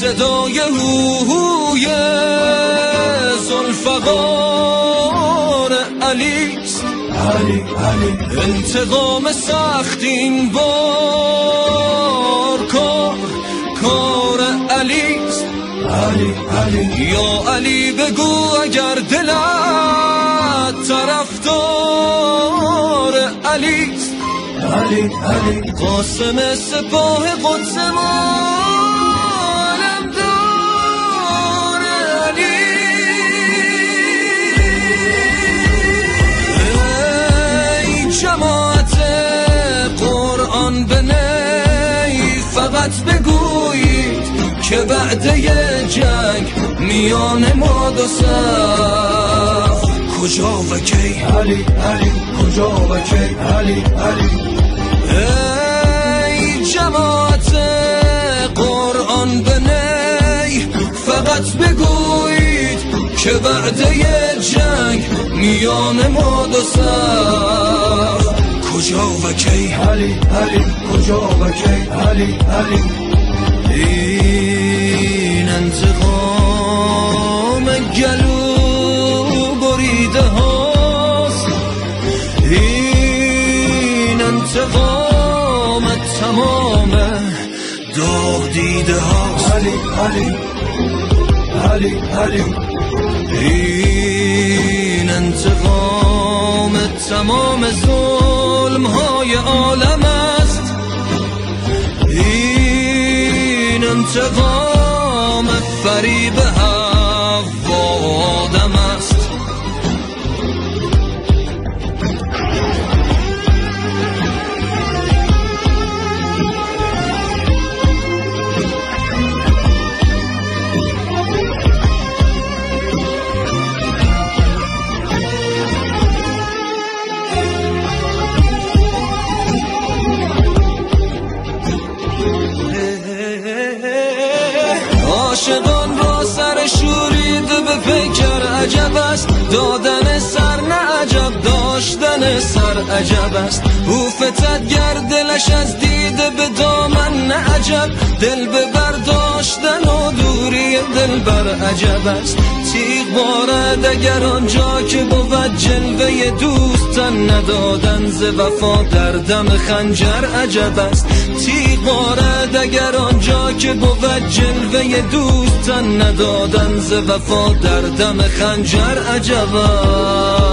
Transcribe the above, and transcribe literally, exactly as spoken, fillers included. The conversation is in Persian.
صدای هوهوی ذوالفقار علیست. علی علی انتقام سخت این بار کار کار علیست. علی علی یا علی بگو اگر دلت طرفدار علیست. علی علی قاسم سپاه قدس ما علمدار علی. ای جماعت قرآن به نی فقط بگویید که بعد یه جنگ میان ما دو صف کجا و کی؟ علی علی کجا و کی؟ علی علی ای جماعت قرآن به نی فقط بگویید که بعد یه جنگ میان ما دو صف کجا و کی؟ علی علی کجا و کی؟ علی علی این انتقام گلو بریده هاست، این انتقام تمام دادیده هاست. علی علی علی علی این انتقام تمام ظلم های عالم است، این انتقام فریب حوا آدم است. عاشقان را سر شوریده به پیکر عجب است، دادن سر نه عجب، داشتن سر عجب است. او فتد گر دلش از دیده به دامن نه عجب، دل به برداشتن و دوری دل بر عجب است. تیغ بارد اگر آنجا که بود جلوه دوستن، ندادن ز وفا در دم خنجر عجب است. تیغ بارد اگر آنجا که بود جلوه دوستن، ندادن ز وفا در دم خنجر عجب است.